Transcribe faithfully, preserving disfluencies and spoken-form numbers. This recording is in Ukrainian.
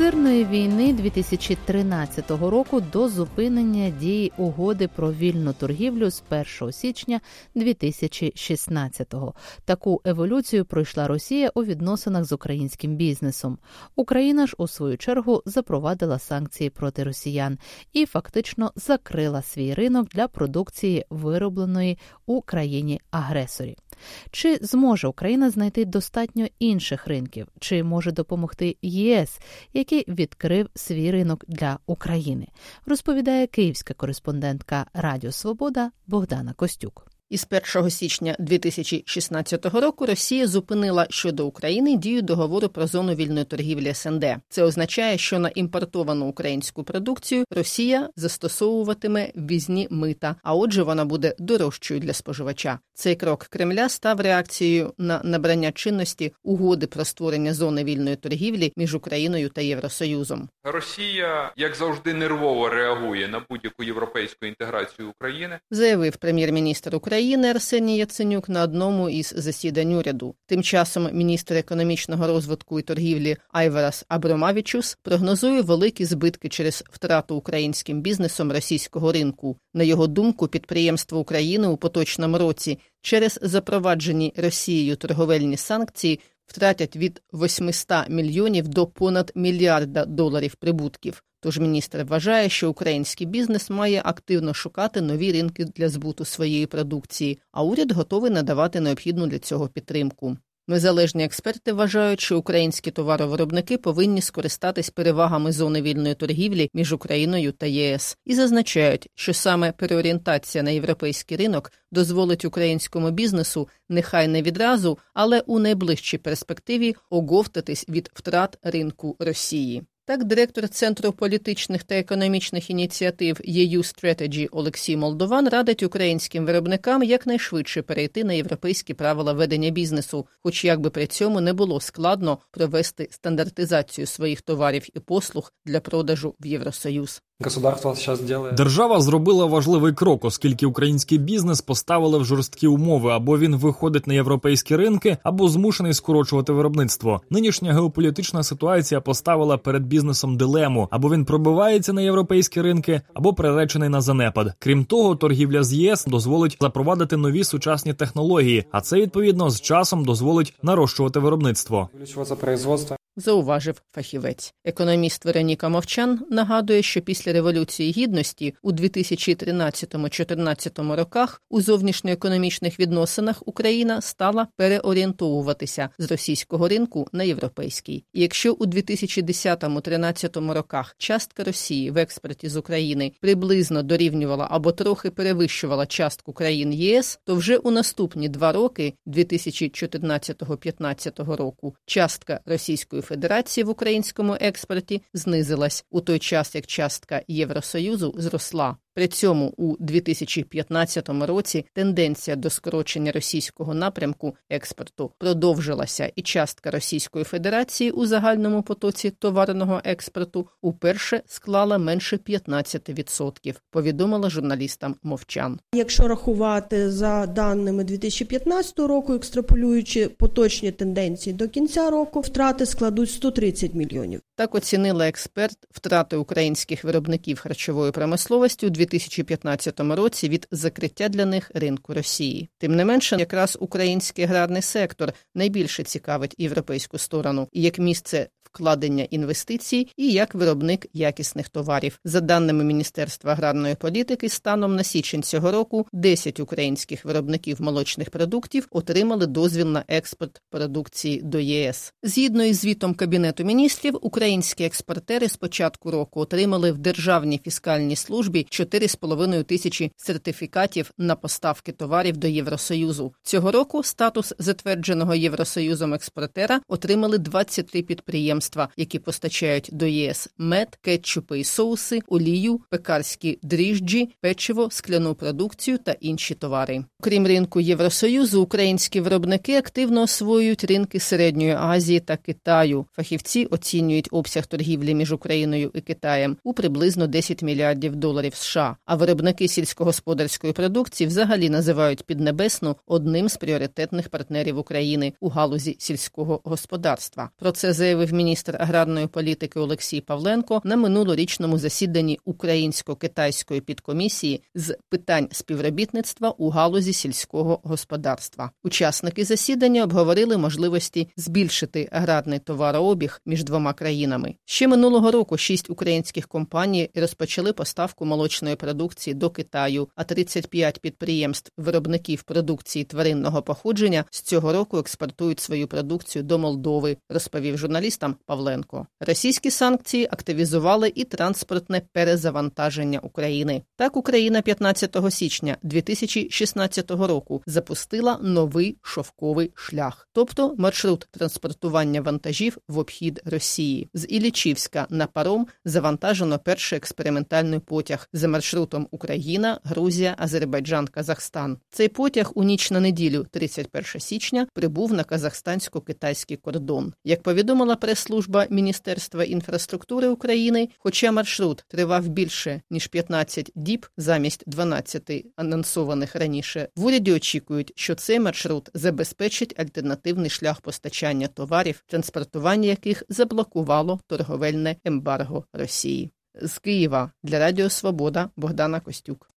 мирної війни дві тисячі тринадцятого року до зупинення дії угоди про вільну торгівлю з першого січня дві тисячі шістнадцятого. Таку еволюцію пройшла Росія у відносинах з українським бізнесом. Україна ж, у свою чергу, запровадила санкції проти росіян і фактично закрила свій ринок для продукції, виробленої у країні-агресорі. Чи зможе Україна знайти достатньо інших ринків? Чи може допомогти ЄС, який відкрив свій ринок для України? Розповідає київська кореспондентка Радіо Свобода Богдана Костюк. Із першого січня дві тисячі шістнадцятого року Росія зупинила щодо України дію договору про зону вільної торгівлі ес ен де. Це означає, що на імпортовану українську продукцію Росія застосовуватиме ввізні мита, а отже вона буде дорожчою для споживача. Цей крок Кремля став реакцією на набрання чинності угоди про створення зони вільної торгівлі між Україною та Євросоюзом. Росія, як завжди, нервово реагує на будь-яку європейську інтеграцію України, заявив прем'єр-міністр України України Арсеній Яценюк на одному із засідань уряду. Тим часом міністр економічного розвитку і торгівлі Айварас Абромавічус прогнозує великі збитки через втрату українським бізнесом російського ринку. На його думку, підприємства України у поточному році через запроваджені Росією торговельні санкції втратять від восьмисот мільйонів до понад мільярда доларів прибутків. Тож міністр вважає, що український бізнес має активно шукати нові ринки для збуту своєї продукції, а уряд готовий надавати необхідну для цього підтримку. Незалежні експерти вважають, що українські товаровиробники повинні скористатись перевагами зони вільної торгівлі між Україною та ЄС і зазначають, що саме переорієнтація на європейський ринок дозволить українському бізнесу нехай не відразу, але у найближчій перспективі оговтатись від втрат ринку Росії. Так, директор Центру політичних та економічних ініціатив і ю Strategy Олексій Молдован радить українським виробникам якнайшвидше перейти на європейські правила ведення бізнесу, хоч як би при цьому не було складно провести стандартизацію своїх товарів і послуг для продажу в Євросоюз. Держава зробила важливий крок, оскільки український бізнес поставили в жорсткі умови, або він виходить на європейські ринки, або змушений скорочувати виробництво. Нинішня геополітична ситуація поставила перед бізнесом дилему, або він пробивається на європейські ринки, або приречений на занепад. Крім того, торгівля з ЄС дозволить запровадити нові сучасні технології, а це, відповідно, з часом дозволить нарощувати виробництво. Зауважив фахівець. Економіст Вероніка Мовчан нагадує, що після Революції Гідності у дві тисячі тринадцятому-чотирнадцятому роках у зовнішньоекономічних відносинах Україна стала переорієнтовуватися з російського ринку на європейський. І якщо у дві тисячі десятому-тринадцятому роках частка Росії в експорті з України приблизно дорівнювала або трохи перевищувала частку країн ЄС, то вже у наступні два роки, дві тисячі чотирнадцятого-п'ятнадцятого року, частка Російської Федерації в українському експорті знизилась, у той час як частка Євросоюзу зросла. При цьому у дві тисячі п'ятнадцятому році тенденція до скорочення російського напрямку експорту продовжилася, і частка Російської Федерації у загальному потоці товарного експорту уперше склала менше п'ятнадцять відсотків, повідомила журналістам Мовчан. Якщо рахувати за даними дві тисячі п'ятнадцятого року, екстраполюючи поточні тенденції до кінця року, втрати складуть сто тридцять мільйонів. Так оцінила експерт втрати українських виробників харчової промисловості у дві тисячі п'ятнадцятому році від закриття для них ринку Росії. Тим не менше, якраз український аграрний сектор найбільше цікавить європейську сторону і як місце вкладення інвестицій, і як виробник якісних товарів. За даними Міністерства аграрної політики, станом на січень цього року десять українських виробників молочних продуктів отримали дозвіл на експорт продукції до ЄС. Згідно із звітом Кабінету міністрів, українські експортери з початку року отримали в Державній фіскальній службі чотири з половиною тисячі сертифікатів на поставки товарів до Євросоюзу. Цього року статус затвердженого Євросоюзом експортера отримали двадцять три підприємства, які постачають до ЄС мед, кетчупи і соуси, олію, пекарські дріжджі, печиво, скляну продукцію та інші товари. Крім ринку Євросоюзу, українські виробники активно освоюють ринки Середньої Азії та Китаю. Фахівці оцінюють обсяг торгівлі між Україною і Китаєм у приблизно десять мільярдів доларів США, а виробники сільськогосподарської продукції взагалі називають Піднебесну одним з пріоритетних партнерів України у галузі сільського господарства. Про це заявив міністр аграрної політики Олексій Павленко на минулорічному засіданні Українсько-китайської підкомісії з питань співробітництва у галузі сільського господарства. Учасники засідання обговорили можливості збільшити аграрний товарообіг між двома країнами. Ще минулого року шість українських компаній розпочали поставку молочної продукції до Китаю, а тридцять п'ять підприємств виробників продукції тваринного походження з цього року експортують свою продукцію до Молдови, розповів журналістам Павленко. Російські санкції активізували і транспортне перезавантаження України. Так, Україна п'ятнадцятого січня дві тисячі шістнадцятого року запустила новий шовковий шлях, тобто маршрут транспортування вантажів в обхід Росії. З Іллічівська на паром завантажено перший експериментальний потяг за маршрутом Україна, Грузія, Азербайджан, Казахстан. Цей потяг у ніч на неділю, тридцять першого січня, прибув на казахстансько-китайський кордон. Як повідомила прес-служба Міністерства інфраструктури України, хоча маршрут тривав більше, ніж п'ятнадцять діб замість дванадцяти анонсованих раніше, в уряді очікують, що цей маршрут забезпечить альтернативний шлях постачання товарів, транспортування яких заблокувало торговельне ембарго Росії. З Києва для Радіо Свобода Богдана Костюк.